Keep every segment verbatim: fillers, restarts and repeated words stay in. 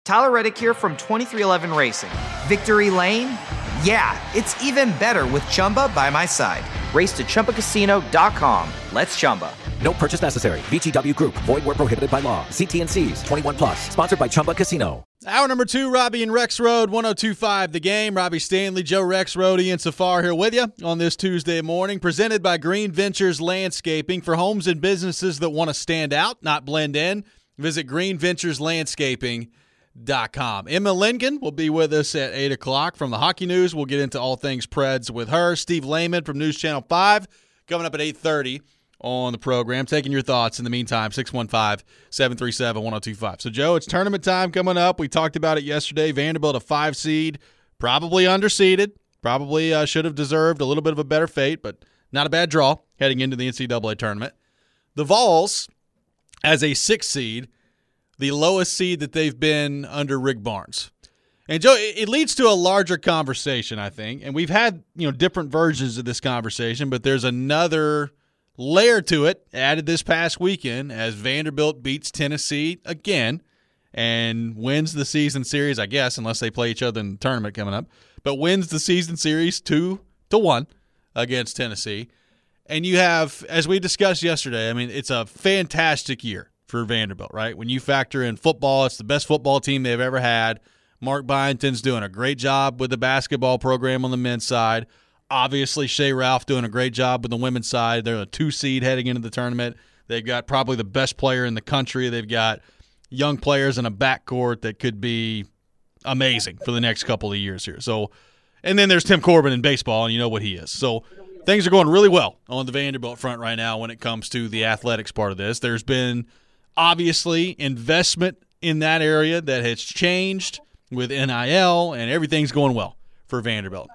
Tyler Reddick here from twenty-three eleven Racing. Victory Lane? Yeah, it's even better with Chumba by my side. Race to Chumba Casino dot com. Let's Chumba. No purchase necessary. V G W Group. Void where prohibited by law. See T and C's. twenty-one plus. Sponsored by Chumba Casino. Hour number two, Robbie and Rex Road, one oh two point five The Game. Robbie Stanley, Joe Rex Road, Ian Safar here with you on this Tuesday morning. Presented by Green Ventures Landscaping. For homes and businesses that want to stand out, not blend in, visit green ventures landscaping dot com. Emma Lincoln will be with us at eight o'clock from the Hockey News. We'll get into all things Preds with her. Steve Lehman from News Channel five coming up at eight thirty on the program. Taking your thoughts in the meantime, six one five, seven three seven, one oh two five. So, Joe, it's tournament time coming up. We talked about it yesterday. Vanderbilt, a five seed, probably underseeded, probably uh, should have deserved a little bit of a better fate, but not a bad draw heading into the N C double A tournament. The Vols, as a six seed, the lowest seed that they've been under Rick Barnes. And, Joe, it leads to a larger conversation, I think. And we've had, you know, different versions of this conversation, but there's another layer to it added this past weekend as Vanderbilt beats Tennessee again and wins the season series, I guess, unless they play each other in the tournament coming up, but wins the season series two to one against Tennessee. And you have, as we discussed yesterday, I mean, it's a fantastic year for Vanderbilt, right? When you factor in football, it's the best football team they've ever had. Mark Byington's doing a great job with the basketball program on the men's side. Obviously, Shea Ralph doing a great job with the women's side. They're a two seed heading into the tournament. They've got probably the best player in the country. They've got young players in a backcourt that could be amazing for the next couple of years here. So, and then there's Tim Corbin in baseball, and you know what he is. So things are going really well on the Vanderbilt front right now when it comes to the athletics part of this. There's been obviously investment in that area that has changed with N I L, and everything's going well for Vanderbilt.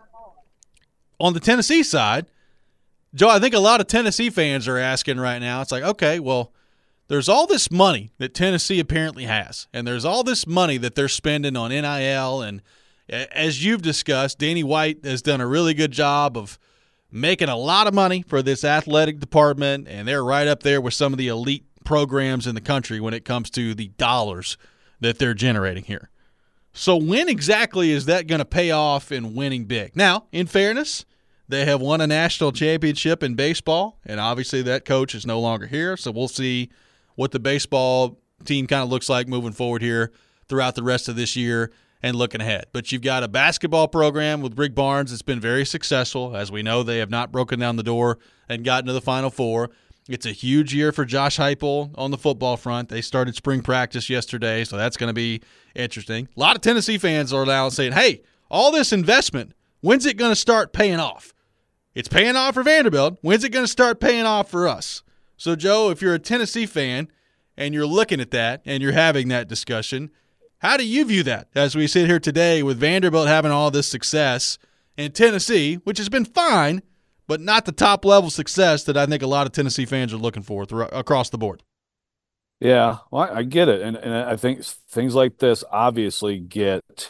On the Tennessee side, Joe, I think a lot of Tennessee fans are asking right now, it's like, okay, well, there's all this money that Tennessee apparently has, and there's all this money that they're spending on N I L, and as you've discussed, Danny White has done a really good job of making a lot of money for this athletic department, and they're right up there with some of the elite programs in the country when it comes to the dollars that they're generating here. So when exactly is that going to pay off in winning big? Now, in fairness, they have won a national championship in baseball, and obviously that coach is no longer here, so we'll see what the baseball team kind of looks like moving forward here throughout the rest of this year and looking ahead. But you've got a basketball program with Rick Barnes that's been very successful. As we know, they have not broken down the door and gotten to the Final Four. It's a huge year for Josh Heupel on the football front. They started spring practice yesterday, so that's going to be interesting. A lot of Tennessee fans are now saying, hey, all this investment, when's it going to start paying off? It's paying off for Vanderbilt. When's it going to start paying off for us? So, Joe, if you're a Tennessee fan and you're looking at that and you're having that discussion, how do you view that as we sit here today with Vanderbilt having all this success and Tennessee, which has been fine, but not the top-level success that I think a lot of Tennessee fans are looking for through, across the board? Yeah, well, I, I get it. And, and I think things like this obviously get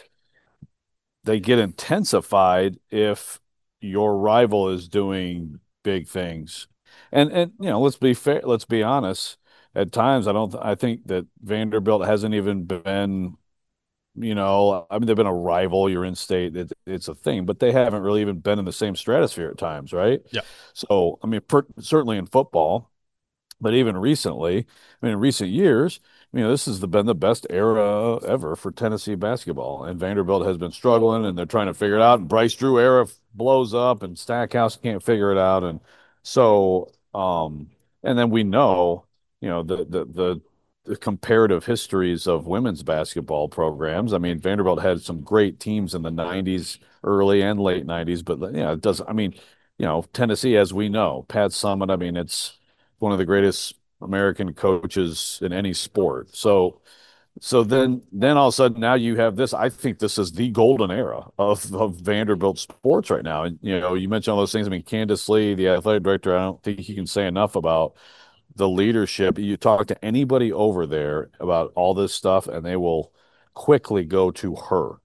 – they get intensified if your rival is doing big things. And, and you know, let's be fair. Let's be honest. At times, I don't – I think that Vanderbilt hasn't even been – You know, I mean, they've been a rival. You're in state. It, it's a thing, but they haven't really even been in the same stratosphere at times, right? Yeah. So, I mean, per, certainly in football, but even recently, I mean, in recent years, you know, this has been the best era ever for Tennessee basketball. And Vanderbilt has been struggling, and they're trying to figure it out. And Bryce Drew era blows up, and Stackhouse can't figure it out. And so, um, and then we know, you know, the the the the comparative histories of women's basketball programs. I mean, Vanderbilt had some great teams in the nineties, early and late nineties, but you know, it does. I mean, you know, Tennessee, as we know, Pat Summitt, I mean, it's one of the greatest American coaches in any sport. So, so then, then all of a sudden now you have this, I think this is the golden era of, of Vanderbilt sports right now. And, you know, you mentioned all those things. I mean, Candace Lee, the athletic director, I don't think you can say enough about the leadership. You talk to anybody over there about all this stuff, and they will quickly go to her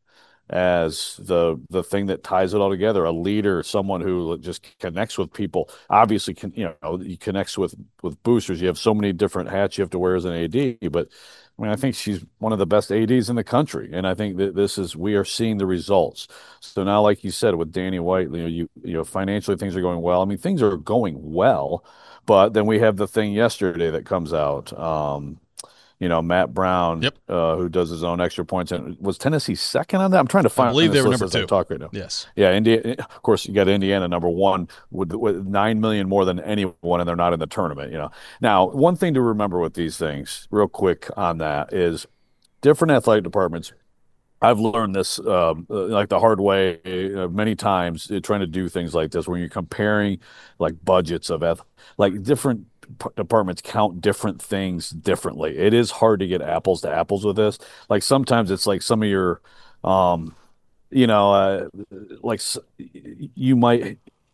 as the the thing that ties it all together. A leader, someone who just connects with people. Obviously, can you know he connects with with boosters. You have so many different hats you have to wear as an A D, but I mean, I think she's one of the best A Ds in the country, and I think that this is we are seeing the results. So now, like you said, with Danny White, you know, you you know, financially things are going well. I mean, things are going well, but then we have the thing yesterday that comes out. Um, you know, Matt Brown, Yep. uh, who does his own extra points. And was Tennessee second on that? I'm trying to find. I believe they were number as I two. talk right now. Yes. Yeah. Indiana. Of course, you got Indiana number one with, with nine million more than anyone, and they're not in the tournament. You know. Now, one thing to remember with these things, real quick on that, is different athletic departments. I've learned this um, like the hard way uh, many times uh, trying to do things like this, when you're comparing like budgets of eth- like different p- departments count different things differently. It is hard to get apples to apples with this. Like sometimes it's like some of your, um, you know, uh, like s- you might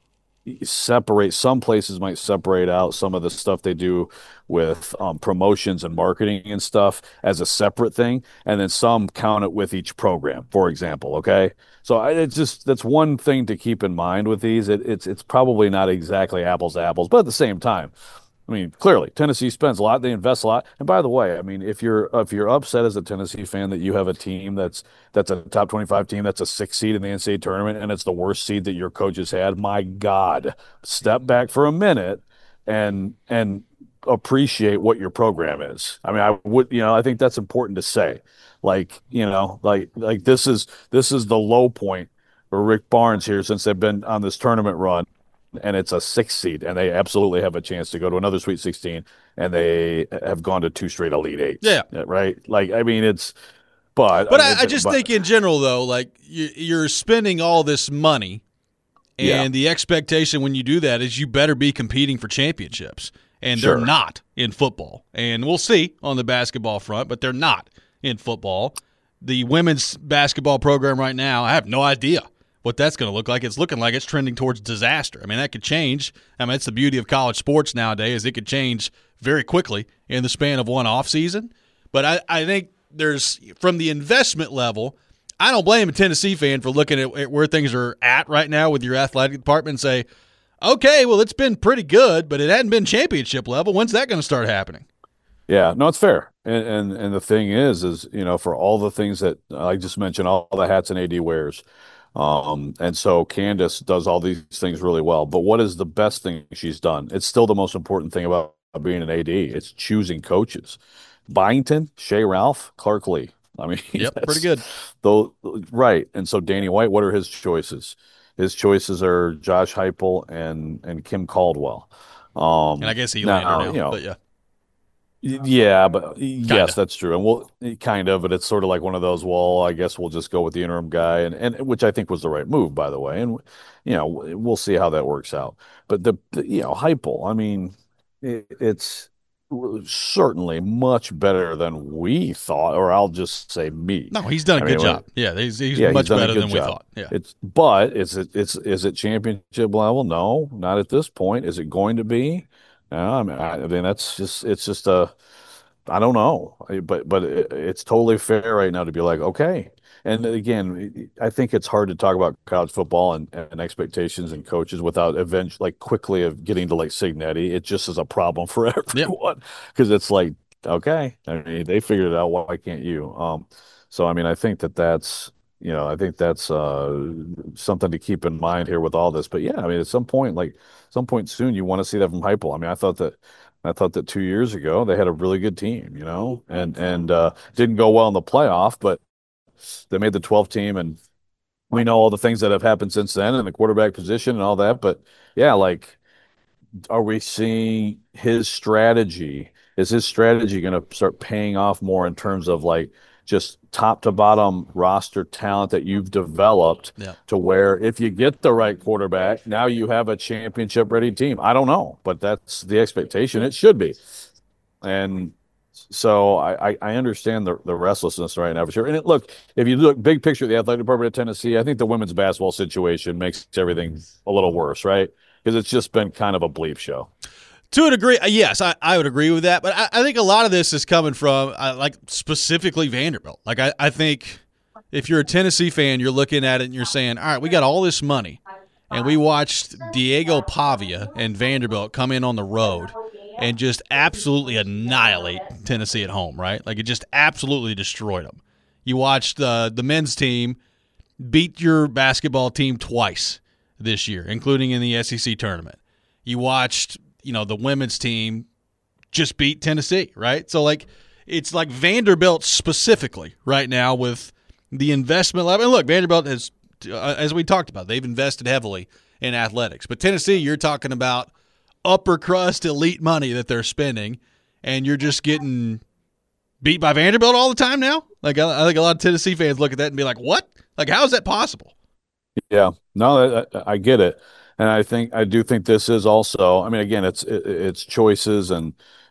separate some places might separate out some of the stuff they do with um, promotions and marketing and stuff as a separate thing, and then some count it with each program, for example. Okay, so I, it's just that's one thing to keep in mind with these. It, it's it's probably not exactly apples to apples, but at the same time, I mean, clearly Tennessee spends a lot, they invest a lot. And by the way, I mean, if you're if you're upset as a Tennessee fan that you have a team that's that's a top twenty-five team, that's a six seed in the N C double A tournament, and it's the worst seed that your coaches had, my God, step back for a minute and and appreciate what your program is. I mean, I would, you know, I think that's important to say. Like, you know, like like this is this is the low point for Rick Barnes here since they've been on this tournament run. And it's a six seed, and they absolutely have a chance to go to another Sweet sixteen, and they have gone to two straight Elite Eights. Yeah. Right? Like, I mean, it's, but. But I, I, I just but, think in general, though, like you, you're spending all this money, and Yeah. the expectation when you do that is you better be competing for championships. And Sure. they're not in football. And we'll see on the basketball front, but they're not in football. The women's basketball program right now, I have no idea what that's going to look like. It's looking like it's trending towards disaster. I mean, that could change. I mean, it's the beauty of college sports nowadays. It could change very quickly in the span of one offseason. But I, I think there's, from the investment level, I don't blame a Tennessee fan for looking at, at where things are at right now with your athletic department and say, okay, well, it's been pretty good, but it hadn't been championship level. When's that going to start happening? Yeah, no, it's fair. And, and and the thing is, is, you know, for all the things that I just mentioned, all the hats and A D wears, Um, and so Candace does all these things really well. But what is the best thing she's done? It's still the most important thing about being an A D. It's choosing coaches. Byington, Shea Ralph, Clark Lee. I mean, Yep, pretty good. Though, right. And so Danny White, what are his choices? His choices are Josh Heupel and and Kim Caldwell. Um, And I guess Elander now, now, you know, but yeah. yeah, but yes, Kinda. that's true. And we'll kind of, but it's sort of like one of those, well, I guess we'll just go with the interim guy, and, and which I think was the right move, by the way. And, you know, we'll see how that works out. But the, the you know, Heupel, I mean, it, it's certainly much better than we thought, or I'll just say me. No, he's done a I good mean, job. Yeah, he's, he's yeah, much he's done a better good than we job. thought. Yeah. It's, but is it, it's, is it championship level? No, not at this point. Is it going to be? No, I mean, I, I mean, that's just, it's just a, I don't know, but but it, it's totally fair right now to be like, okay. And again, I think it's hard to talk about college football and, and expectations and coaches without eventually, like, quickly of getting to like Signetti. It just is a problem for everyone because it's like, okay, I mean, they figured it out. Why can't you? Um, so I mean, I think that that's, you know, I think that's uh, something to keep in mind here with all this. But yeah, I mean, at some point, like some point soon, you want to see that from Heupel. I mean, I thought that. I thought that two years ago they had a really good team, you know, and and uh, didn't go well in the playoff, but they made the twelfth team, and we know all the things that have happened since then, and the quarterback position and all that. But yeah, like, are we seeing his strategy? Is his strategy going to start paying off more in terms of like just top to bottom roster talent that you've developed Yeah. to where if you get the right quarterback, now you have a championship ready team? I don't know, but that's the expectation. It should be. And so I, I, I understand the, the restlessness right now for sure. And it, look, if you look big picture at the athletic department of Tennessee, I think the women's basketball situation makes everything a little worse, right? Because it's just been kind of a bleep show. To a degree, uh, yes, I, I would agree with that. But I, I think a lot of this is coming from, uh, like, specifically Vanderbilt. Like, I, I think if you're a Tennessee fan, you're looking at it and you're saying, all right, we got all this money, and we watched Diego Pavia and Vanderbilt come in on the road and just absolutely annihilate Tennessee at home, right? Like it just absolutely destroyed them. You watched uh, the men's team beat your basketball team twice this year, including in the S E C tournament. You watched, you know, the women's team just beat Tennessee, right? So, like, it's like Vanderbilt specifically right now with the investment level. And look, Vanderbilt has, uh, as we talked about, they've invested heavily in athletics. But Tennessee, you're talking about upper crust elite money that they're spending, and you're just getting beat by Vanderbilt all the time now? Like, I, I think a lot of Tennessee fans look at that and be like, what? Like, how is that possible? Yeah, no, I, I get it. And I think, I do think this is also, I mean, again, it's, it, it's choices and,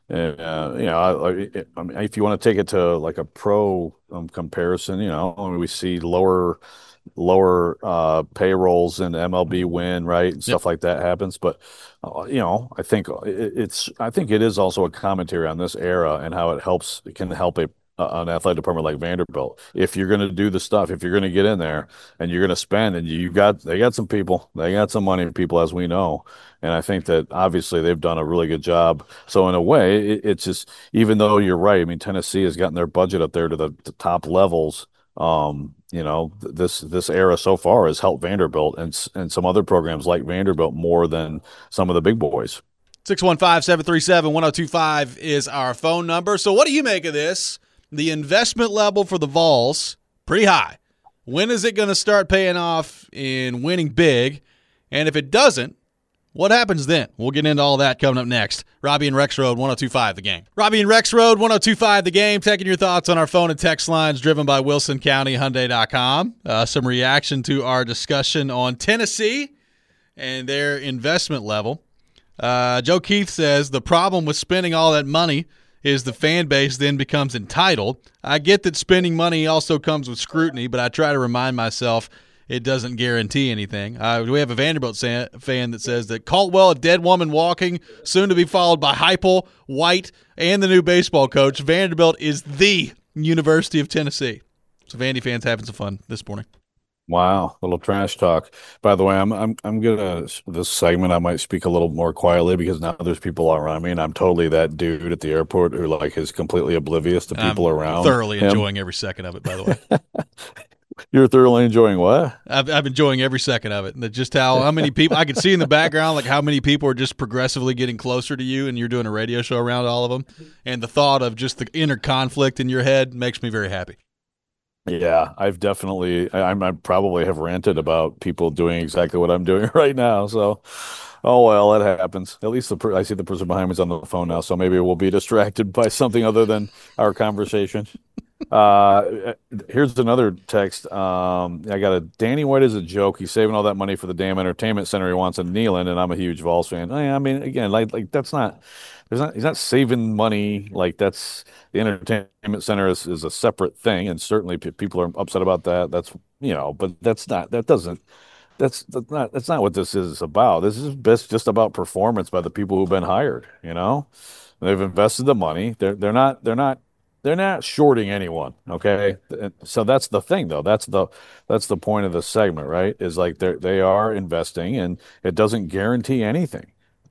uh, you know, I, I mean, if you want to take it to like a pro um, comparison, you know, I mean, we see lower, lower uh, payrolls in M L B win, right? And stuff yep. like that happens. But, uh, you know, I think it, it's, I think it is also a commentary on this era and how it helps, it can help a, an athletic department like Vanderbilt. If you're going to do the stuff, if you're going to get in there and you're going to spend, and you got, they got some people, they got some money people, as we know. And I think that obviously they've done a really good job. So in a way, it, it's just, even though you're right, I mean, Tennessee has gotten their budget up there to the, the top levels. Um, you know, this, this era so far has helped Vanderbilt and, and some other programs like Vanderbilt more than some of the big boys. six one five, seven three seven, one oh two five is our phone number. So what do you make of this? The investment level for the Vols, pretty high. When is it going to start paying off in winning big? And if it doesn't, what happens then? We'll get into all that coming up next. Robbie and Rex Road, one oh two five The Game. Robbie and Rex Road, one oh two five The Game. Taking your thoughts on our phone and text lines driven by Wilson County Hyundai dot com. Uh, some reaction to our discussion on Tennessee and their investment level. Uh, Joe Keith says the problem with spending all that money is the fan base then becomes entitled. I get that spending money also comes with scrutiny, but I try to remind myself it doesn't guarantee anything. Uh, we have a Vanderbilt fan that says that Caldwell, a dead woman walking, soon to be followed by Heupel, White, and the new baseball coach. Vanderbilt is the University of Tennessee. So Vandy fans having some fun this morning. Wow, little trash talk. By the way, I'm I'm I'm gonna this segment I might speak a little more quietly because now there's people around me, and I'm totally that dude at the airport who like is completely oblivious to people I'm around. Thoroughly him. enjoying every second of it, by the way. You're thoroughly enjoying what? I've I'm enjoying every second of it. And just how how many people I can see in the background, like how many people are just progressively getting closer to you, and you're doing a radio show around all of them. And the thought of just the inner conflict in your head makes me very happy. Yeah, I've definitely, I, I probably have ranted about people doing exactly what I'm doing right now. So, oh, well, it happens. At least the per, I see the person behind me is on the phone now. So maybe we'll be distracted by something other than our conversation. Uh, here's another text. Um, I got a Danny White is a joke. He's saving all that money for the damn entertainment center he wants in Neyland, and I'm a huge Vols fan. I mean, again, like, like that's not, there's not, he's not saving money. Like that's the entertainment center is, is a separate thing, and certainly p- people are upset about that. That's, you know, but that's not, that doesn't, that's, that's not, that's not what this is about. This is best just about performance by the people who've been hired. You know, they've invested the money. They're, they're not, they're not. They're not shorting anyone, okay? So that's the thing, though. That's the that's the point of the segment, right? Is like they they are investing, and it doesn't guarantee anything.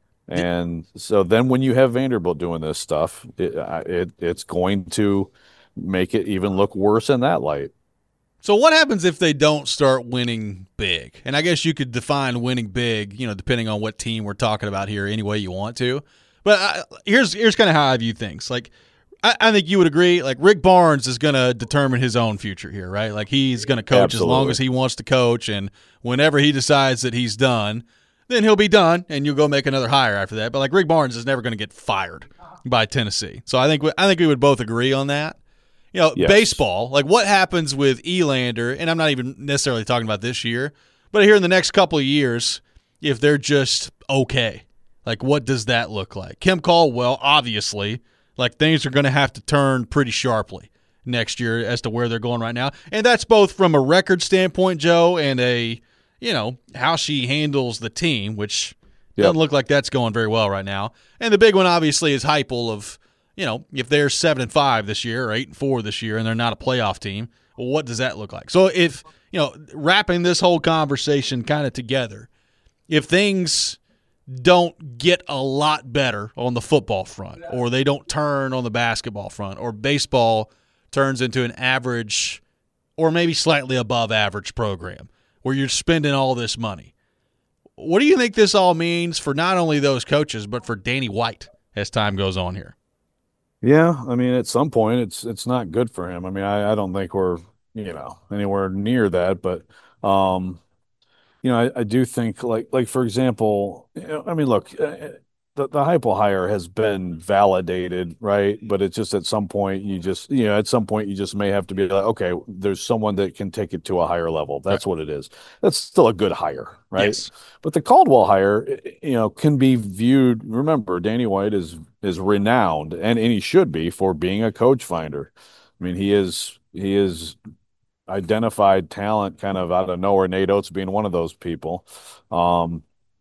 And so then when you have Vanderbilt doing this stuff, it, it it's going to make it even look worse in that light. So what happens if they don't start winning big? And I guess you could define winning big, you know, depending on what team we're talking about here, any way you want to. But I, here's here's kind of how I view things, like. I think you would agree, like Rick Barnes is going to determine his own future here, right? Like he's going to coach Absolutely. As long as he wants to coach, and whenever he decides that he's done, then he'll be done, and you'll go make another hire after that. But like Rick Barnes is never going to get fired by Tennessee, so I think we, I think we would both agree on that. You know, yes. Baseball, like what happens with Elander, and I'm not even necessarily talking about this year, but here in the next couple of years, if they're just okay, like what does that look like? Kim Caldwell, obviously. Like things are going to have to turn pretty sharply next year as to where they're going right now. And that's both from a record standpoint, Joe, and a, you know, how she handles the team, which yep. doesn't look like that's going very well right now. And the big one obviously is Heupel of, you know, if they're seven and five this year or eight and four this year and they're not a playoff team, well, what does that look like? So if, you know, wrapping this whole conversation kind of together, if things don't get a lot better on the football front, or they don't turn on the basketball front, or baseball turns into an average or maybe slightly above average program where you're spending all this money. What do you think this all means for not only those coaches but for Danny White as time goes on here? Yeah, I mean, at some point, it's it's not good for him. I mean, I, I don't think we're you know anywhere near that, but um, you know, I, I do think like like for example, you know, I mean, look, uh, the the Heupel hire has been validated, right? But it's just at some point you just you know at some point you just may have to be like, okay, there's someone that can take it to a higher level. That's what it is. That's still a good hire, right? Yes. But the Caldwell hire, you know, can be viewed. Remember, Danny White is is renowned, and and he should be for being a coach finder. I mean, he is he is identified talent kind of out of nowhere. Nate Oates being one of those people. Um,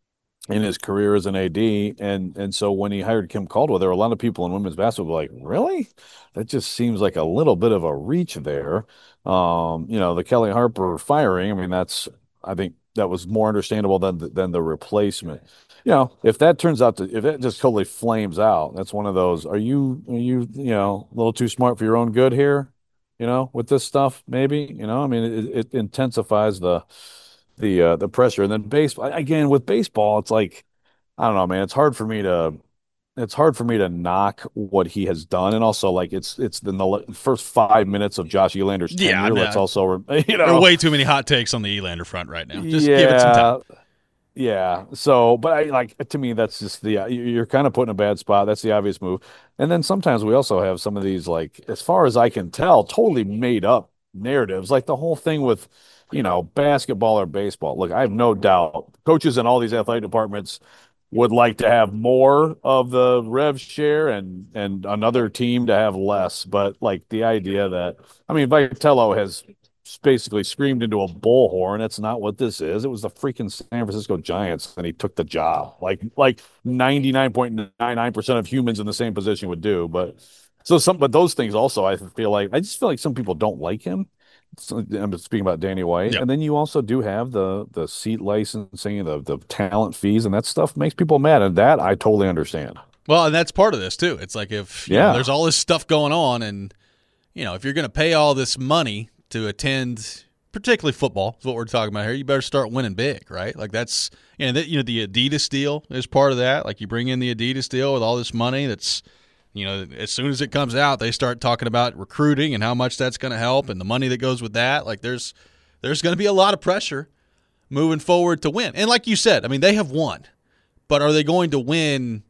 in his career as an A D. And and so when he hired Kim Caldwell, there were a lot of people in women's basketball like, really? That just seems like a little bit of a reach there. Um, you know, the Kelly Harper firing, I mean, that's I think that was more understandable than the, than the replacement. You know, if that turns out to if it just totally flames out, that's one of those, are you are you, you know, a little too smart for your own good here? You know, with this stuff, maybe, you know, I mean, it, it intensifies the the uh, the pressure. And then baseball again with baseball, it's like I don't know, man. It's hard for me to it's hard for me to knock what he has done, and also like it's it's in the first five minutes of Josh Elander's tenure. Yeah, Let's also you know there are way too many hot takes on the Elander front right now. Just yeah, give it some time. Yeah. So, but I like to me that's just the you're kind of put in a bad spot. That's the obvious move. And then sometimes we also have some of these like, as far as I can tell, totally made up narratives, like the whole thing with you know, basketball or baseball. Look, I have no doubt coaches in all these athletic departments would like to have more of the rev share and and another team to have less. But like the idea that I mean, Vitello has basically screamed into a bullhorn. That's not what this is. It was the freaking San Francisco Giants, and he took the job. Like like ninety-nine point nine nine percent of humans in the same position would do. But so some, but those things also, I feel like I just feel like some people don't like him. So I'm speaking about Danny White, Yep. And then you also do have the the seat licensing, the the talent fees, and that stuff makes people mad, and that I totally understand. Well, and that's part of this too. It's like if you yeah, know, there's all this stuff going on, and you know if you're going to pay all this money to attend, particularly football, is what we're talking about here, you better start winning big, right? Like that's you know, that, you know the Adidas deal is part of that. Like you bring in the Adidas deal with all this money that's. You know, as soon as it comes out, they start talking about recruiting and how much that's going to help and the money that goes with that. Like there's there's going to be a lot of pressure moving forward to win. And like you said, I mean, they have won. But are they going to win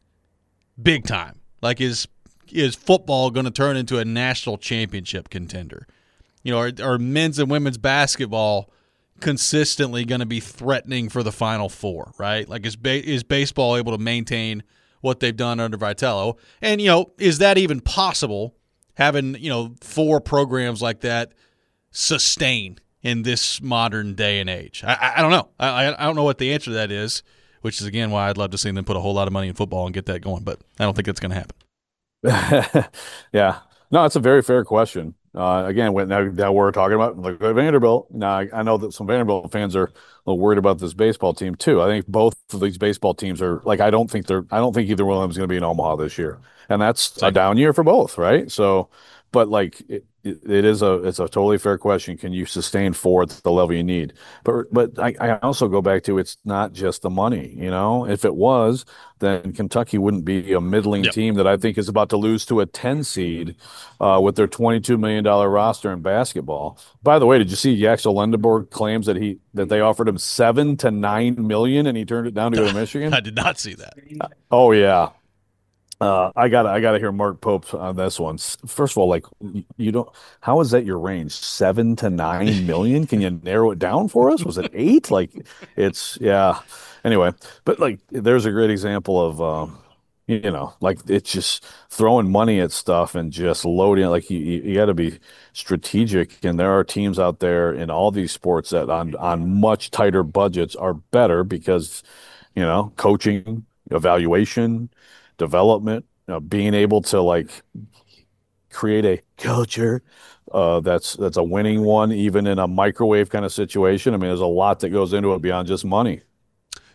big time? Like is is football going to turn into a national championship contender? You know, are, are men's and women's basketball consistently going to be threatening for the Final Four, right? Like is ba- is baseball able to maintain what they've done under Vitello? And, you know, is that even possible, having, you know, four programs like that sustain in this modern day and age? I, I don't know. I, I don't know what the answer to that is, which is, again, why I'd love to see them put a whole lot of money in football and get that going, but I don't think that's going to happen. Yeah. No, it's a very fair question. Uh, again, when, now, now we're talking about like Vanderbilt. Now, I, I know that some Vanderbilt fans are a little worried about this baseball team too. I think both of these baseball teams are like I don't think they're I don't think either one of them is going to be in Omaha this year, and that's a down year for both, right? So, but like it, it, it is a it's a totally fair question. Can you sustain four at the level you need? But but I, I also go back to it's not just the money. You know, if it was, then Kentucky wouldn't be a middling Yep. team that I think is about to lose to a ten seed uh, with their twenty-two million dollars roster in basketball. By the way, did you see Axel Lendeborg claims that he that they offered him seven to nine million and he turned it down to go to Michigan? I did not see that. Oh yeah. Uh, I got I got to hear Mark Pope on this one. First of all, like you don't. How is that your range? Seven to nine million? Can you narrow it down for us? Was it eight? Like it's yeah. Anyway, but like there's a great example of um, you know, like it's just throwing money at stuff and just loading. Like you you got to be strategic. And there are teams out there in all these sports that on on much tighter budgets are better because you know coaching, evaluation, development, you know, being able to like create a culture uh, that's that's a winning one, even in a microwave kind of situation. I mean, there's a lot that goes into it beyond just money.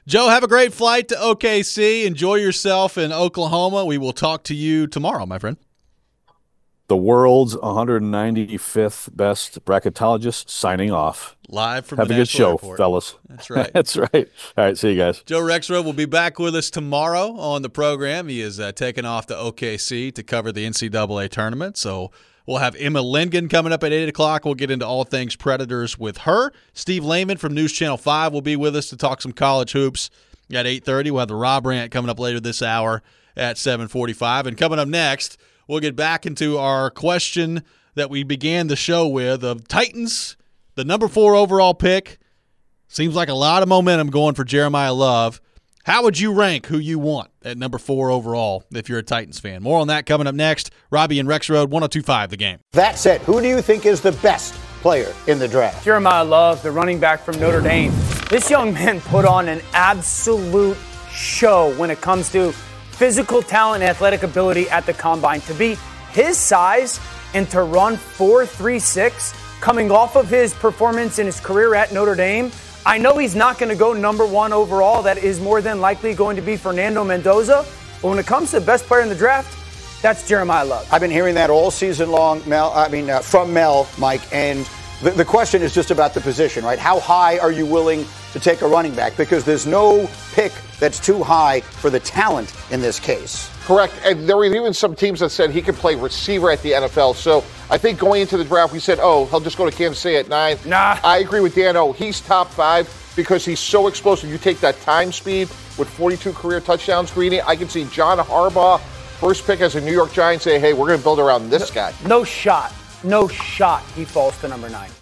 Joe, have a great flight to O K C. Enjoy yourself in Oklahoma. We will talk to you tomorrow, my friend. The world's one hundred ninety-fifth best bracketologist signing off. Live from Have the a good National show, Airport. fellas. That's right. That's right. All right, see you guys. Joe Rexrode will be back with us tomorrow on the program. He is uh, taking off to O K C to cover the N C double A tournament. So we'll have Emma Lingen coming up at eight o'clock. We'll get into all things Predators with her. Steve Lehman from News Channel five will be with us to talk some college hoops at eight thirty. We'll have the Rob Rant coming up later this hour at seven forty-five. And coming up next, we'll get back into our question that we began the show with of Titans, the number four overall pick. Seems like a lot of momentum going for Jeremiah Love. How would you rank who you want at number four overall if you're a Titans fan? More on that coming up next. Robbie and Rexrode, one oh two point five The Game. That said, who do you think is the best player in the draft? Jeremiah Love, the running back from Notre Dame. This young man put on an absolute show when it comes to physical talent and athletic ability at the combine. To be his size and to run four three six coming off of his performance in his career at Notre Dame, I know he's not going to go number one overall. That is more than likely going to be Fernando Mendoza. But when it comes to the best player in the draft, that's Jeremiah Love. I've been hearing that all season long, Mel. I mean, uh, from Mel, Mike. And the, the question is just about the position, right? How high are you willing to take a running back? Because there's no pick that's too high for the talent in this case. Correct. And there were even some teams that said he could play receiver at the N F L. So I think going into the draft, we said, oh, he'll just go to Kansas City at nine. Nah. I agree with Dan. Oh, he's top five because he's so explosive. You take that time speed with forty-two career touchdowns, Greeny. I can see John Harbaugh, first pick as a New York Giant, say, hey, we're going to build around this guy. No shot. No shot he falls to number nine.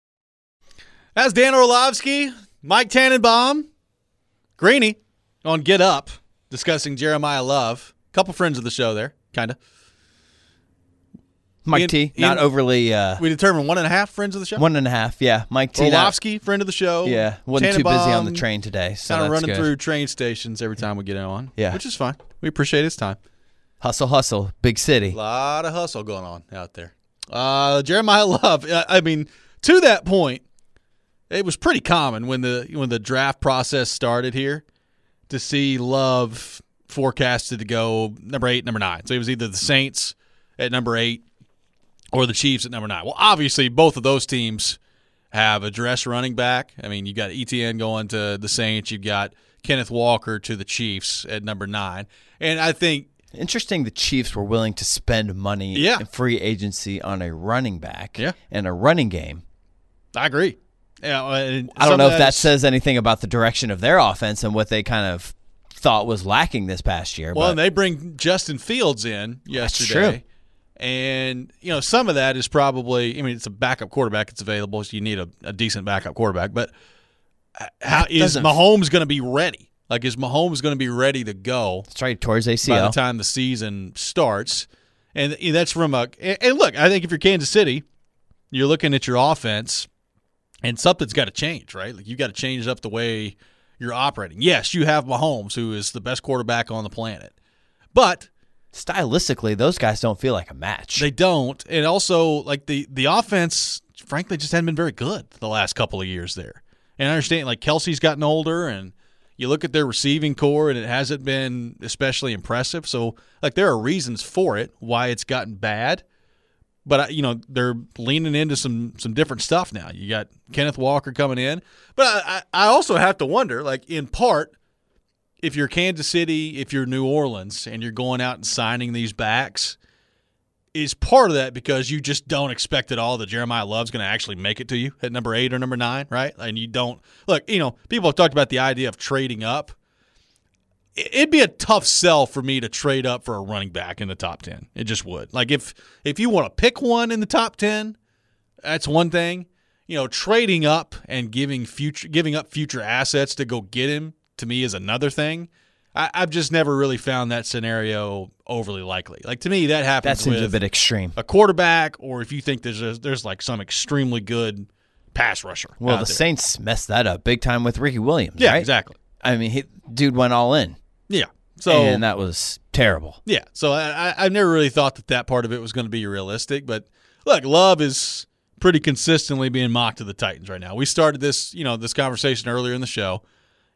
That's Dan Orlovsky, Mike Tannenbaum, Greeny on Get Up discussing Jeremiah Love. Couple friends of the show there, kind of. Mike Ian, T, not Ian, overly. Uh, we determined one and a half friends of the show? One and a half, yeah. Mike T. Orlovsky, not, friend of the show. Yeah, wasn't too busy on the train today. So kind of running good. through train stations every time we get on. Yeah. Which is fine. We appreciate his time. Hustle, hustle, big city. A lot of hustle going on out there. Uh, Jeremiah Love, I mean, to that point, it was pretty common when the when the draft process started here to see Love forecasted to go number eight, number nine. So it was either the Saints at number eight or the Chiefs at number nine. Well, obviously, both of those teams have addressed running back. I mean, you got Etienne going to the Saints. You've got Kenneth Walker to the Chiefs at number nine. And I think interesting the Chiefs were willing to spend money yeah. in free agency on a running back yeah. and a running game. I agree. Yeah, and I don't know if that is, says anything about the direction of their offense and what they kind of thought was lacking this past year. Well, but and they bring Justin Fields in yesterday. That's true. And, you know, some of that is probably, I mean, it's a backup quarterback that's available, so you need a, a decent backup quarterback. But how is Mahomes going to be ready? Like, is Mahomes going to be ready to go? That's right, towards A C L. By the time the season starts. And that's from a – and look, I think if you're Kansas City, you're looking at your offense, and something's got to change, right? Like, you've got to change up the way you're operating. Yes, you have Mahomes, who is the best quarterback on the planet. But stylistically, those guys don't feel like a match. They don't. And also, like, the, the offense, frankly, just hadn't been very good the last couple of years there. And I understand, like, Kelsey's gotten older, and you look at their receiving core, and it hasn't been especially impressive. So, like, there are reasons for it, why it's gotten bad. But, you know, they're leaning into some some different stuff now. You got Kenneth Walker coming in. But I, I also have to wonder, like, in part, if you're Kansas City, if you're New Orleans, and you're going out and signing these backs, is part of that because you just don't expect at all that Jeremiah Love's going to actually make it to you at number eight or number nine, right? And you don't – look, you know, people have talked about the idea of trading up. It'd be a tough sell for me to trade up for a running back in the top ten. It just would. Like, if if you want to pick one in the top ten, that's one thing. You know, trading up and giving future giving up future assets to go get him, to me, is another thing. I, I've just never really found that scenario overly likely. Like, to me, that happens That seems with a bit extreme. a quarterback, or if you think there's a, there's like some extremely good pass rusher. Well, the there. Saints messed that up big time with Ricky Williams, Yeah, right? exactly. I mean, he, dude went all in. Yeah. So and that was terrible. Yeah. So I, I never really thought that that part of it was going to be realistic. But look, Love is pretty consistently being mocked to the Titans right now. We started this, you know, this conversation earlier in the show.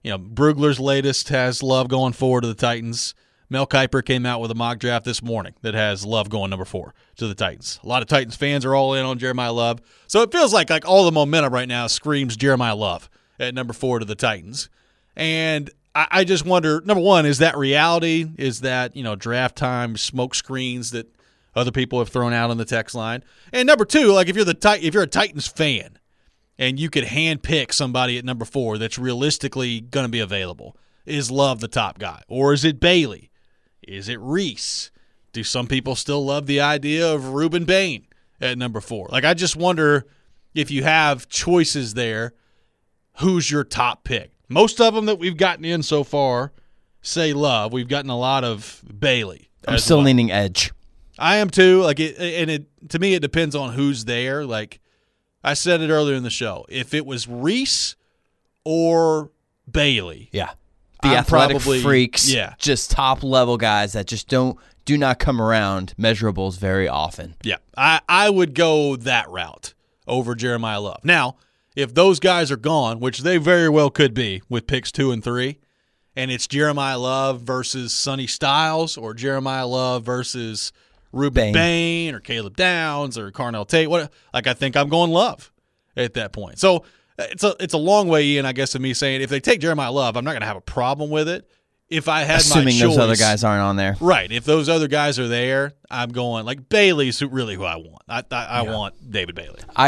You know, Brugler's latest has Love going forward to the Titans. Mel Kiper came out with a mock draft this morning that has Love going number four to the Titans. A lot of Titans fans are all in on Jeremiah Love. So it feels like like all the momentum right now screams Jeremiah Love at number four to the Titans. And I, I just wonder, number one, is that reality? Is that, you know, draft time smoke screens that other people have thrown out on the text line? And number two, like if you're the if you're a Titans fan and you could handpick somebody at number four that's realistically going to be available, is Love the top guy? Or is it Bailey? Is it Reese? Do some people still love the idea of Ruben Bain at number four? Like, I just wonder if you have choices there, who's your top pick? Most of them that we've gotten in so far say Love. We've gotten a lot of Bailey. I'm still well. leaning edge. I am too. Like, it, and it to me, it depends on who's there. Like, I said it earlier in the show. If it was Reese or Bailey, yeah, the I'm athletic probably, freaks, yeah, just top level guys that just don't do not come around measurables very often. Yeah, I I would go that route over Jeremiah Love. Now, if those guys are gone, which they very well could be with picks two and three, and it's Jeremiah Love versus Sonny Styles or Jeremiah Love versus Ruben Bain. Bain or Caleb Downs or Carnell Tate, what like I think I'm going Love at that point. So it's a it's a long way in, I guess, of me saying if they take Jeremiah Love, I'm not going to have a problem with it. If I had assuming my choice, those other guys aren't on there, right? If those other guys are there, I'm going like Bailey's really who I want. I I, I yeah. want David Bailey. I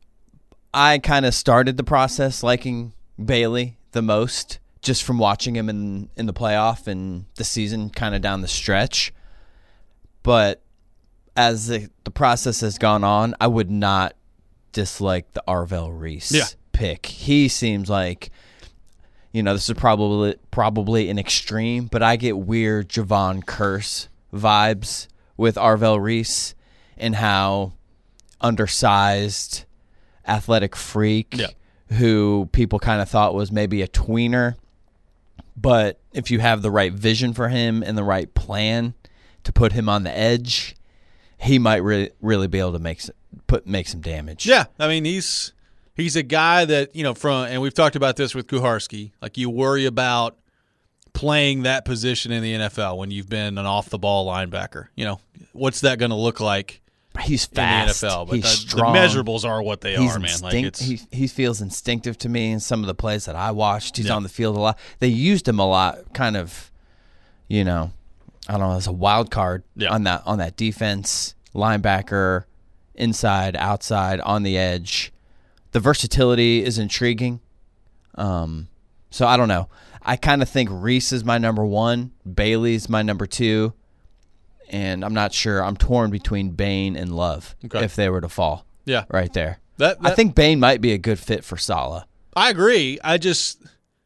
I kind of started the process liking Bailey the most just from watching him in in the playoff and the season kind of down the stretch, but as the, the process has gone on, I would not dislike the Arvell Reese yeah. pick. He seems like, you know, this is probably probably an extreme, but I get weird Javon Curse vibes with Arvell Reese and how undersized, athletic freak yeah. who people kind of thought was maybe a tweener. But if you have the right vision for him and the right plan to put him on the edge, he might really, really be able to make some, put make some damage. Yeah, I mean he's he's a guy that, you know, from and we've talked about this with Kuharski. Like, you worry about playing that position in the N F L when you've been an off the ball linebacker. You know, what's that going to look like? He's fast. In the N F L, but he's the, strong. The measurables are what they he's are, man. Instinct, like it's, he he feels instinctive to me in some of the plays that I watched. He's yeah. on the field a lot. They used him a lot, kind of, you know, I don't know, as a wild card yeah. on that on that defense. Linebacker, inside, outside, on the edge. The versatility is intriguing. Um, so I don't know. I kind of think Reese is my number one, Bailey's my number two, and I'm not sure. I'm torn between Bain and Love okay. if they were to fall. Yeah, right there. That, that, I think Bain might be a good fit for Saleh. I agree. I just,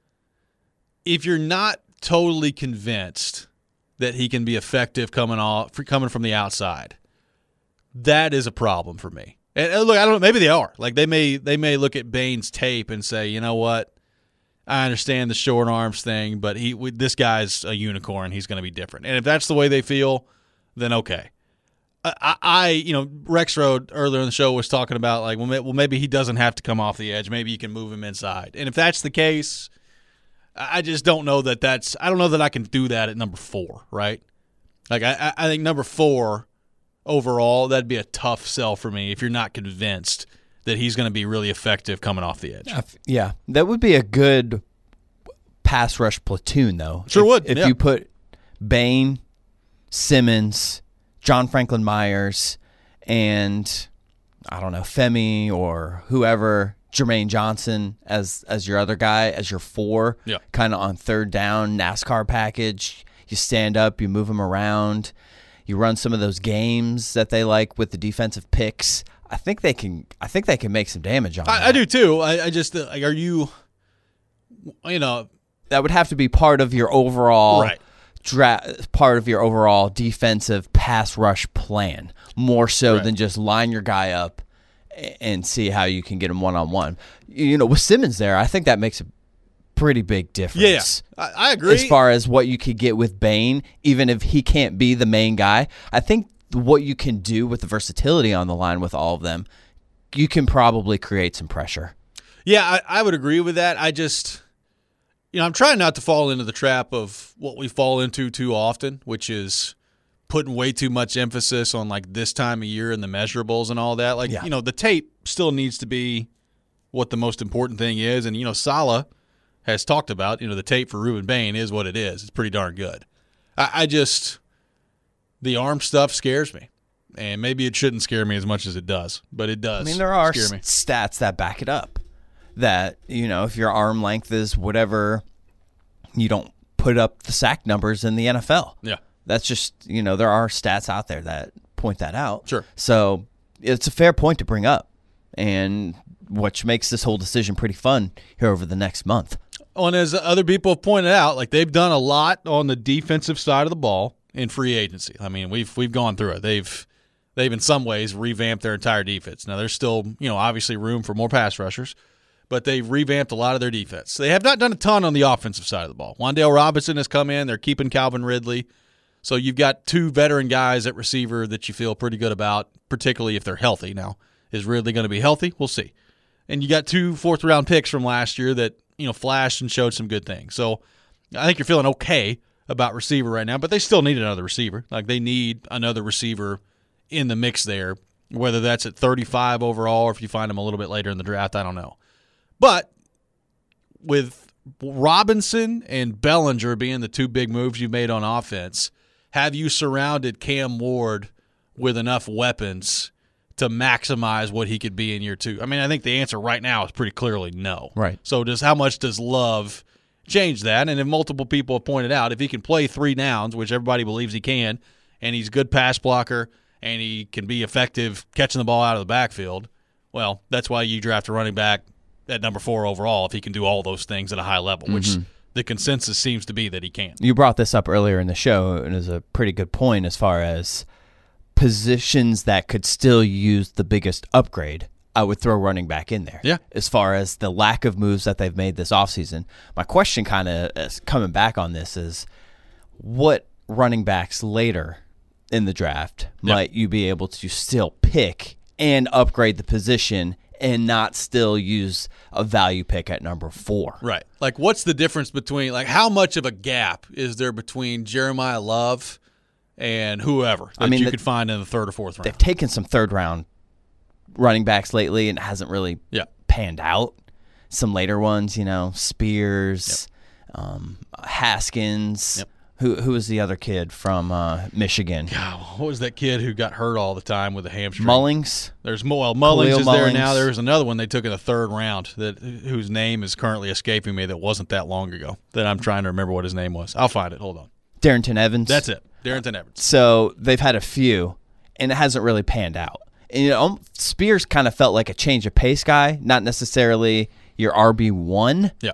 if you're not totally convinced that he can be effective coming off coming from the outside, that is a problem for me. And look, I don't know. Maybe they are. Like they may they may look at Bain's tape and say, you know what, I understand the short arms thing, but he this guy's a unicorn. He's going to be different. And if that's the way they feel, then okay. I, I you know, Rex Road earlier in the show was talking about like, well, maybe he doesn't have to come off the edge. Maybe you can move him inside. And if that's the case, I just don't know that that's. I don't know that I can do that at number four. Right? Like I I think number four. Overall, that'd be a tough sell for me if you're not convinced that he's going to be really effective coming off the edge. Yeah, that would be a good pass rush platoon, though. Sure if, would. If yeah. you put Bain, Simmons, John Franklin Myers, and, I don't know, Femi or whoever, Jermaine Johnson as as your other guy, as your four, yeah. kind of on third down, NASCAR package. You stand up, you move them around. You run some of those games that they like with the defensive picks. I think they can. I think they can make some damage on. I, that. I do too. I, I just like, are you, you know, that would have to be part of your overall right. dra- part of your overall defensive pass rush plan, more so right. than just line your guy up and see how you can get him one on one. You know, with Simmons there, I think that makes a pretty big difference. Yeah, I, I agree. As far as what you could get with Bain, even if he can't be the main guy, I think what you can do with the versatility on the line with all of them, you can probably create some pressure. Yeah, I, I would agree with that. I just, You know, I'm trying not to fall into the trap of what we fall into too often, which is putting way too much emphasis on like this time of year and the measurables and all that. Like, Yeah. you know, the tape still needs to be what the most important thing is. And, you know, Saleh has talked about, you know, the tape for Ruben Bain is what it is. It's pretty darn good. I, I just, the arm stuff scares me. And maybe it shouldn't scare me as much as it does, but it does. I mean, there are scare me. s- stats that back it up. That, you know, if your arm length is whatever, you don't put up the sack numbers in the N F L. Yeah. That's just, you know, there are stats out there that point that out. Sure. So it's a fair point to bring up, and which makes this whole decision pretty fun here over the next month. Oh, and as other people have pointed out, like they've done a lot on the defensive side of the ball in free agency. I mean, we've we've gone through it. They've they've in some ways revamped their entire defense. Now there's still, you know, obviously room for more pass rushers, but they've revamped a lot of their defense. They have not done a ton on the offensive side of the ball. Wan'Dale Robinson has come in. They're keeping Calvin Ridley. So you've got two veteran guys at receiver that you feel pretty good about, particularly if they're healthy. Now, is Ridley going to be healthy? We'll see. And you got two fourth-round picks from last year that, you know, flashed and showed some good things. So I think you're feeling okay about receiver right now, but they still need another receiver. Like they need another receiver in the mix there, whether that's at thirty-five overall or if you find them a little bit later in the draft, I don't know. But with Robinson and Bellinger being the two big moves you've made on offense, have you surrounded Cam Ward with enough weapons to maximize what he could be in year two? I mean, I think the answer right now is pretty clearly no. Right. So does how much does Love change that? And if multiple people have pointed out, if he can play three downs, which everybody believes he can, and he's a good pass blocker, and he can be effective catching the ball out of the backfield, well, that's why you draft a running back at number four overall if he can do all those things at a high level, which Mm-hmm. the consensus seems to be that he can. You brought this up earlier in the show, and it's a pretty good point as far as positions that could still use the biggest upgrade. I would throw running back in there. Yeah. As far as the lack of moves that they've made this offseason, my question kind of is coming back on this is what running backs later in the draft Yeah. might you be able to still pick and upgrade the position and not still use a value pick at number four? Right. Like, what's the difference between, like, how much of a gap is there between Jeremiah Love and whoever that I mean, you the- could find in the third or fourth round? They've taken some third round running backs lately, and it hasn't really Yeah. panned out. Some later ones, you know, Spears, um, Haskins. Yep. Who who was the other kid from uh, Michigan? God, what was that kid who got hurt all the time with a hamstring? Mullings. There's Mo- well, Mullings Khalil is there Mullings. now. There was another one they took in the third round that whose name is currently escaping me that wasn't that long ago that I'm trying to remember what his name was. I'll find it. Hold on. Darrington Evans. That's it. Darrington Evans. So they've had a few, and it hasn't really panned out. And, you know, Spears kind of felt like a change of pace guy, not necessarily your R B one. Yeah.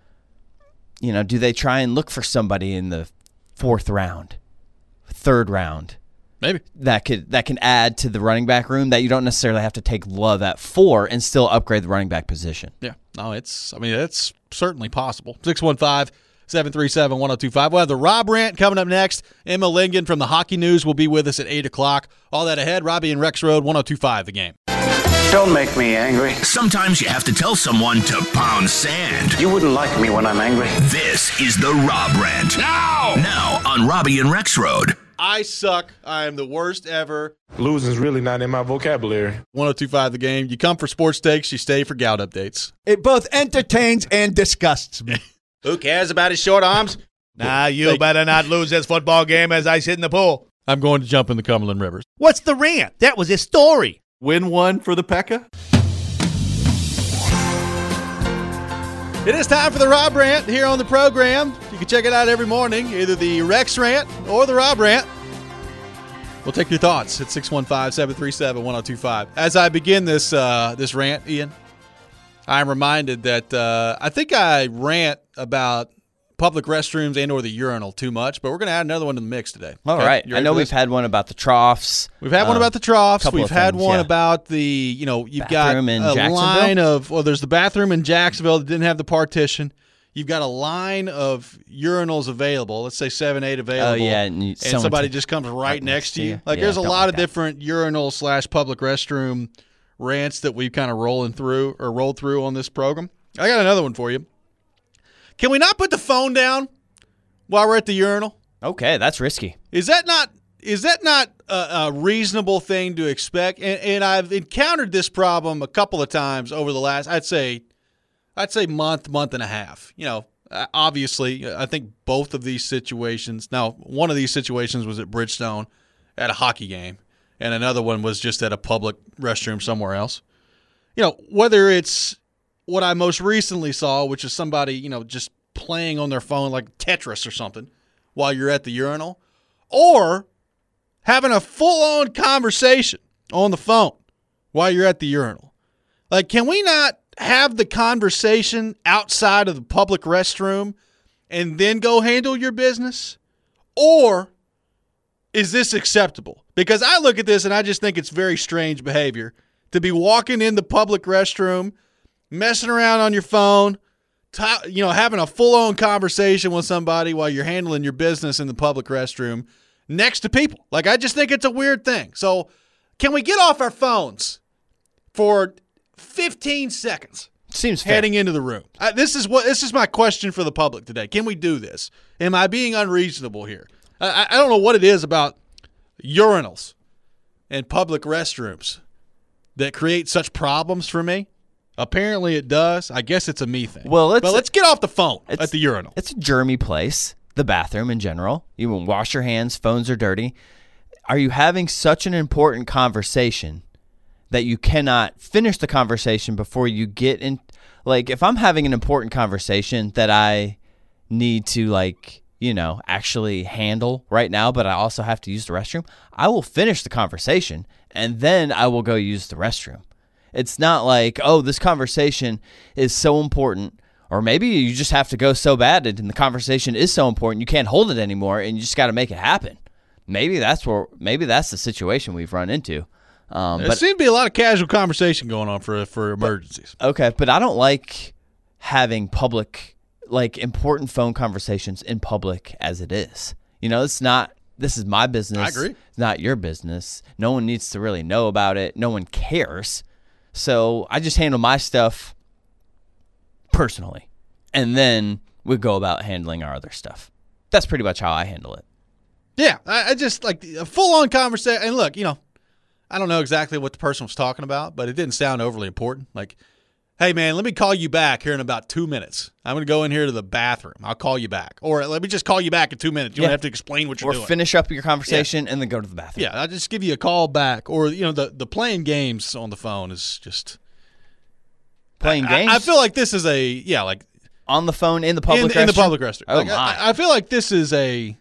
You know, do they try and look for somebody in the fourth round, third round Maybe. that could that can add to the running back room that you don't necessarily have to take Love at four and still upgrade the running back position? Yeah. No, it's, I mean, it's certainly possible. six one five, seven three seven, one oh two five. We'll have the Rob Rant coming up next. Emma Lingen from the Hockey News will be with us at eight o'clock. All that ahead. Robbie and Rex Road, one oh two five, The Game. Don't make me angry. Sometimes you have to tell someone to pound sand. You wouldn't like me when I'm angry. This is the Rob Rant. Now! Now on Robbie and Rex Road. I suck. I am the worst ever. Losing's really not in my vocabulary. one oh two five, The Game. You come for sports takes, you stay for gout updates. It both entertains and disgusts me. Who cares about his short arms? Nah, you better not lose this football game as I sit in the pool. I'm going to jump in the Cumberland Rivers. What's the rant? That was his story. Win one for the P E C A? It is time for the Rob Rant here on the program. You can check it out every morning, either the Rex Rant or the Rob Rant. We'll take your thoughts at six one five, seven three seven, one oh two five. As I begin this uh, this rant, Ian, I'm reminded that uh, I think I rant about public restrooms and or the urinal too much, but we're going to add another one to the mix today. All Okay? right. You I ready know for we've this? had one about the troughs. We've had one Um, about the troughs. couple We've of had things, one yeah. about the, you know, you've Bathroom got in a Jacksonville? line of, well, there's the bathroom in Jacksonville that didn't have the partition. You've got a line of urinals available. Let's say seven, eight available. Oh, yeah, and you- and someone somebody t- just comes right, right next next to to you. you. Like Yeah, there's a don't lot like of that. different urinal slash public restroom rants that we've kind of rolling through or rolled through on this program. I got another one for you. Can we not put the phone down while we're at the urinal? Okay, that's risky. Is that not is that not a, a reasonable thing to expect? And, and I've encountered this problem a couple of times over the last, I'd say, I'd say month, month and a half. You know, obviously, I think both of these situations. Now, one of these situations was at Bridgestone at a hockey game, and another one was just at a public restroom somewhere else. You know, whether it's what I most recently saw, which is somebody, you know, just playing on their phone like Tetris or something while you're at the urinal, or having a full-on conversation on the phone while you're at the urinal. Like, can we not have the conversation outside of the public restroom and then go handle your business? Or is this acceptable? Because I look at this and I just think it's very strange behavior to be walking in the public restroom, messing around on your phone, t- you know, having a full-on conversation with somebody while you're handling your business in the public restroom next to people. Like, I just think it's a weird thing. So can we get off our phones for fifteen seconds? Seems fair. Heading into the room. I, this is what this is my question for the public today. Can we do this? Am I being unreasonable here? I, I don't know what it is about urinals and public restrooms that create such problems for me. Apparently it does. I guess it's a me thing. Well, let's, but let's get off the phone at the urinal. It's a germy place, the bathroom in general. You won't wash your hands. Phones are dirty. Are you having such an important conversation that you cannot finish the conversation before you get in? Like, if I'm having an important conversation that I need to, like, you know, actually handle right now, but I also have to use the restroom, I will finish the conversation and then I will go use the restroom. It's not like, oh, this conversation is so important, or maybe you just have to go so bad and the conversation is so important you can't hold it anymore and you just got to make it happen. Maybe that's where maybe that's the situation we've run into. Um, there but, seems to be a lot of casual conversation going on for for emergencies. But, okay, but I don't like having public, like important phone conversations in public as it is. You know, it's not. This is my business. I agree. It's not your business. No one needs to really know about it. No one cares. So I just handle my stuff personally, and then we go about handling our other stuff. That's pretty much how I handle it. Yeah, I, I just like a full-on conversation. And look, you know, I don't know exactly what the person was talking about, but it didn't sound overly important. Like, hey, man, let me call you back here in about two minutes. I'm going to go in here to the bathroom. I'll call you back. Or let me just call you back in two minutes. You yeah. don't have to explain what you're or doing. Or finish up your conversation yeah. and then go to the bathroom. Yeah, I'll just give you a call back. Or, you know, the, the playing games on the phone is just – Playing I, games? I, I feel like this is a – yeah, like – on the phone in the public in, restroom? In the public restroom. Oh, like, my. I, I feel like this is a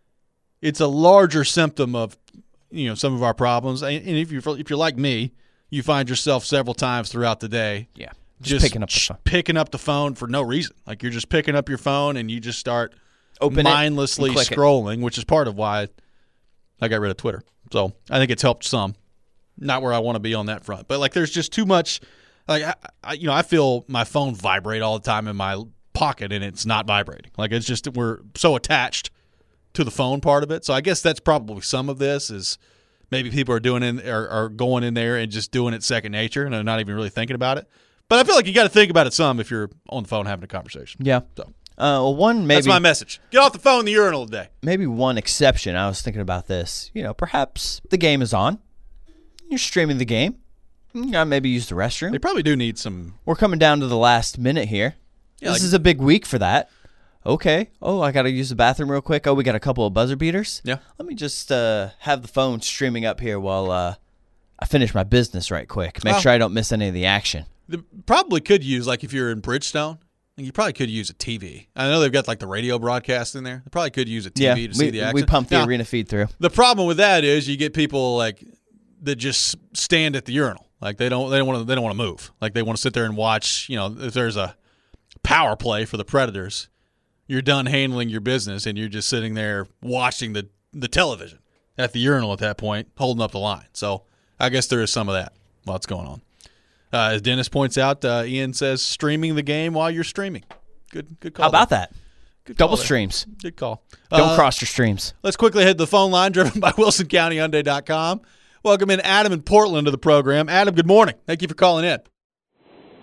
– it's a larger symptom of, you know, some of our problems. And if you're, if you're like me, you find yourself several times throughout the day. Yeah. Just, just picking up the phone. picking up the phone for no reason. Like, you're just picking up your phone and you just start Open mindlessly scrolling, it. which is part of why I got rid of Twitter. So I think it's helped some. Not where I want to be on that front, but like, there's just too much. Like, I, I, you know, I feel my phone vibrate all the time in my pocket, and it's not vibrating. Like, it's just we're so attached to the phone part of it. So I guess that's probably some of this is maybe people are doing in are, are going in there and just doing it second nature, and they're not even really thinking about it. But I feel like you got to think about it some if you're on the phone having a conversation. Yeah. So uh, well, one maybe that's my message. Get off the phone in the urinal today. Maybe one exception. I was thinking about this. You know, perhaps the game is on. You're streaming the game. You gotta maybe use the restroom. They probably do need some. We're coming down to the last minute here. Yeah, this like, is a big week for that. Okay. Oh, I got to use the bathroom real quick. Oh, we got a couple of buzzer beaters. Yeah. Let me just uh, have the phone streaming up here while uh, I finish my business right quick. Make well, sure I don't miss any of the action. They probably could use, like if you're in Bridgestone, you probably could use a T V. I know they've got like the radio broadcast in there. They probably could use a T V yeah, to we, see the action. We pump the now, arena feed through. The problem with that is you get people like that just stand at the urinal. Like they don't they don't want to they don't want to move. Like they want to sit there and watch, you know, if there's a power play for the Predators, you're done handling your business and you're just sitting there watching the, the television at the urinal at that point, holding up the line. So I guess there is some of that. What's going on? Uh, as Dennis points out, uh, Ian says streaming the game while you're streaming. Good, good call. How about there. that? Good Double there. streams. Good call. Don't uh, cross your streams. Let's quickly head to the phone line, driven by Wilson County Hyundai dot com. Welcome in Adam in Portland to the program. Adam, good morning. Thank you for calling in.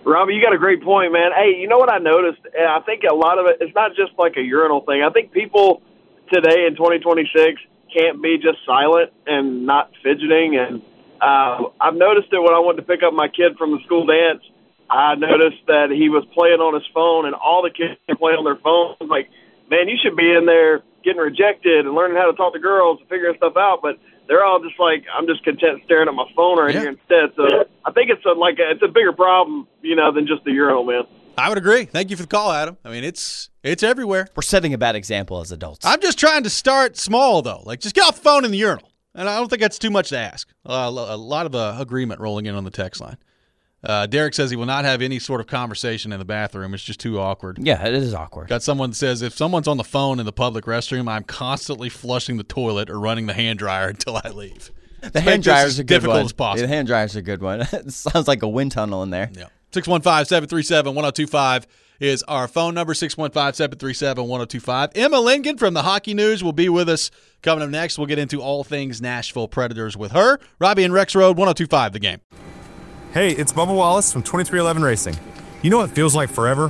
Robbie, you got a great point, man. Hey, you know what I noticed? And I think a lot of it, it's not just like a urinal thing. I think people today in twenty twenty-six can't be just silent and not fidgeting. And uh, I've noticed it when I went to pick up my kid from the school dance. I noticed that he was playing on his phone, and all the kids are playing on their phones. Like, man, you should be in there getting rejected and learning how to talk to girls and figuring stuff out. But they're all just like, I'm just content staring at my phone right yeah. here instead. So I think it's a, like a, it's a bigger problem, you know, than just the urinal, man. I would agree. Thank you for the call, Adam. I mean, it's it's everywhere. We're setting a bad example as adults. I'm just trying to start small, though. Like, just get off the phone in the urinal. And I don't think that's too much to ask. Uh, a lot of uh, agreement rolling in on the text line. Uh, Derek says he will not have any sort of conversation in the bathroom. It's just too awkward. Yeah, it is awkward. Got someone that says, if someone's on the phone in the public restroom, I'm constantly flushing the toilet or running the hand dryer until I leave. The hand dryer's a good difficult one. as possible. Yeah, the hand dryer's a good one. It sounds like a wind tunnel in there. Yeah. six one five, seven three seven, one oh two five is our phone number, six one five, seven three seven, one oh two five. Emma Lincoln from the Hockey News will be with us coming up next. We'll get into all things Nashville Predators with her. Robbie and Rex Road, one oh two five, The Game. Hey, it's Bubba Wallace from twenty-three eleven Racing. You know what feels like forever?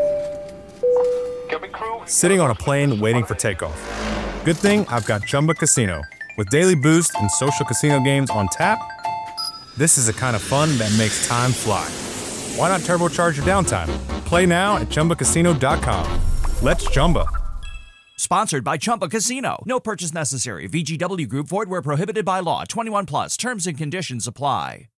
Sitting on a plane waiting for takeoff. Good thing I've got Chumba Casino. With daily boost and social casino games on tap, this is the kind of fun that makes time fly. Why not turbocharge your downtime? Play now at Chumba Casino dot com. Let's Chumba. Sponsored by Chumba Casino. No purchase necessary. V G W Group. Void where prohibited by law. twenty-one plus. Terms and conditions apply.